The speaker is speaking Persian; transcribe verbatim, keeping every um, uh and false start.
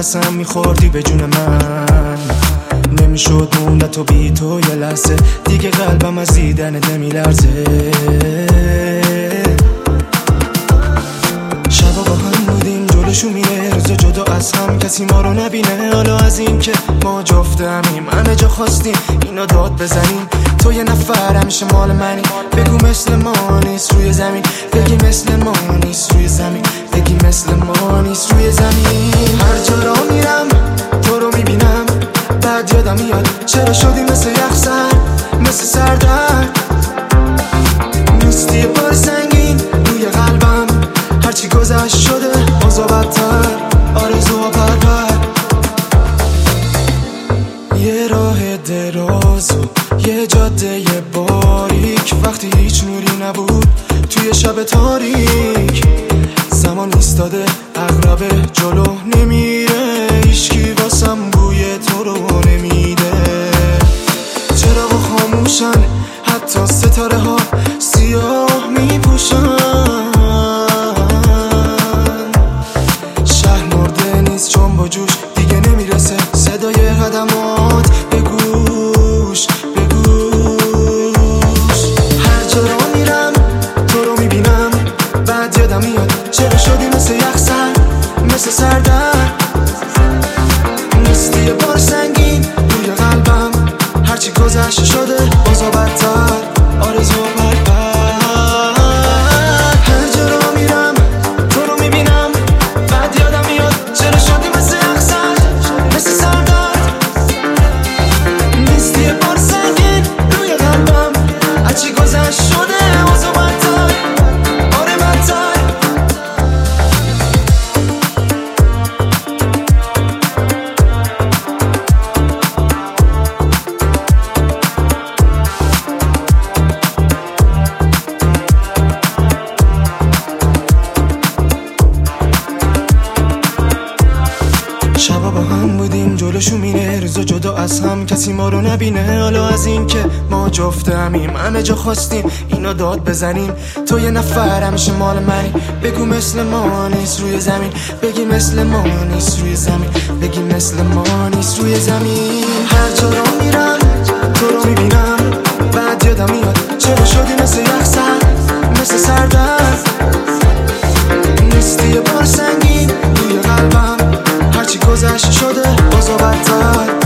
قسم میخوردی به جون من، نمیشد موند تو بی تو یه لحظه دیگه، قلبم از دیدنت نمیلرزه. شبا با هم بودیم جلوشو میره روزا جدا از هم، کسی ما رو نبینه. حالا از این که ما جفت همیم همه جا خواستیم اینو داد بزنیم، تو یه نفر همیشه مال منی. بگو مثل ما نیست روی زمین، بگی مثل ما نیست روی زمین، بگی مثل ما نیست روی زمین. هر جا را میرم تو رو میبینم، بعد یادم میاد چرا شدی مثل یخسر، مثل سردرد. نیستی بار سنگین روی قلبم، هرچی گذشت شده بازا بدتر، آرزوها پرپر. یه راه دراز و یه جاده باریک، وقتی هیچ نوری نبود توی شب تاریک. زمان ایستاده عقربه جلو نمیره، هیچکی واسم بوی تو رو نمیده. چراغ خاموشن حتی ستاره ها سیاه میپوشن، شهر مرده نیست چون با جوش دیگه نمیرسه صدای قدمات به گوش به گوش. هر جا را میرم تو رو میبینم، بعد یادم میاد چرا شدی مثل یخسر، مثل سردرد. نیستی یه بار سنگین روی قلبم، هرچی گذشت شده بازا بدتر، آرزو پرپر. هر جا را میرم تو رو میبینم، بعد یادم میاد چرا شدی مثل یخسر، مثل سردرد. نیستی یه بار سنگین روی قلبم، هرچی گذشت شده بازا بدتر، آره بدتر. شبا با هم بودیم جلوشو مینه روزا جدا از هم، کسی ما رو نبینه. حالا از این که ما جفت همیم همه جا خواستیم اینو داد بزنیم، تو یه نفر همیشه مال منی. بگو مثل ما نیست روی زمین، بگی مثل ما نیست روی زمین، بگی مثل ما نیست روی زمین. هر جا را میرم تو رو میبینم، بعد یادم میاد چرا شدی مثل یخسر، مثل سردرد. نیستی یه بار سنگین روی قلبم، هرچی گذشت شده بازا بدتر.